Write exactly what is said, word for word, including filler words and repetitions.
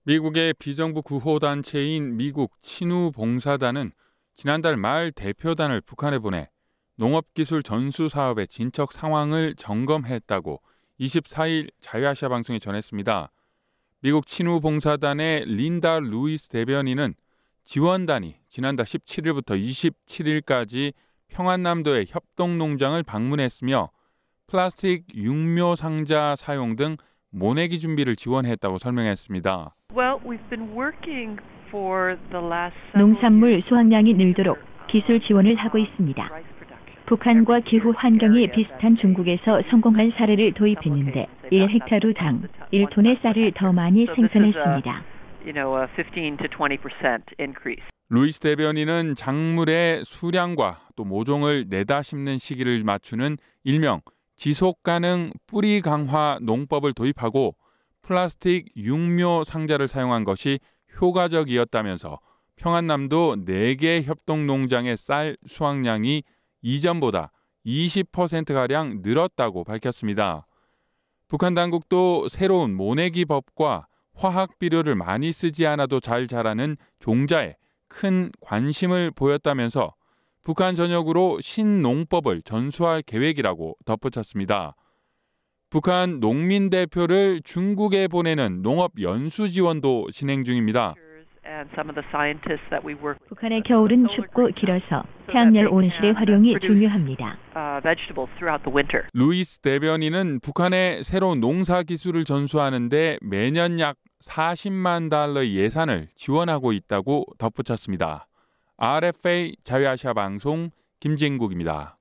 미국의 비정부 구호단체인 미국 친우봉사단은 지난달 말 대표단을 북한에 보내 농업기술 전수 사업의 진척 상황을 점검했다고 이십사 일 자유아시아 방송에 전했습니다. 미국 친우봉사단의 린다 루이스 대변인은 지원단이 지난달 십칠 일부터 이십칠 일까지 평안남도의 협동농장을 방문했으며 플라스틱 육묘 상자 사용 등 모내기 준비를 지원했다고 설명했습니다. Well, we've been working for the last 농산물 수확량이 늘도록 기술 지원을 하고 있습니다. 북한과 기후 환경이 비슷한 중국에서 성공한 사례를 도입했는데 일 헥타르당 일 톤의 쌀을 더 많이 생산했습니다. fifteen to twenty percent increase. 루이스 대변인은 작물의 수량과 또 모종을 내다 심는 시기를 맞추는 일명 지속가능 뿌리 강화 농법을 도입하고 플라스틱 육묘 상자를 사용한 것이 효과적이었다면서 평안남도 네 개 협동농장의 쌀 수확량이 이전보다 이십 퍼센트가량 늘었다고 밝혔습니다. 북한 당국도 새로운 모내기 법과 화학 비료를 많이 쓰지 않아도 잘 자라는 종자에 큰 관심을 보였다면서 북한 전역으로 신농법을 전수할 계획이라고 덧붙였습니다. 북한 농민 대표를 중국에 보내는 농업 연수 지원도 진행 중입니다. 북한의 겨울은 춥고 길어서 태양열 온실의 활용이 중요합니다. 루이스 대변인은 북한에 새로운 농사 기술을 전수하는 데 매년 약 사십만 달러의 예산을 지원하고 있다고 덧붙였습니다. 알에프에이 자유아시아 방송 김진국입니다.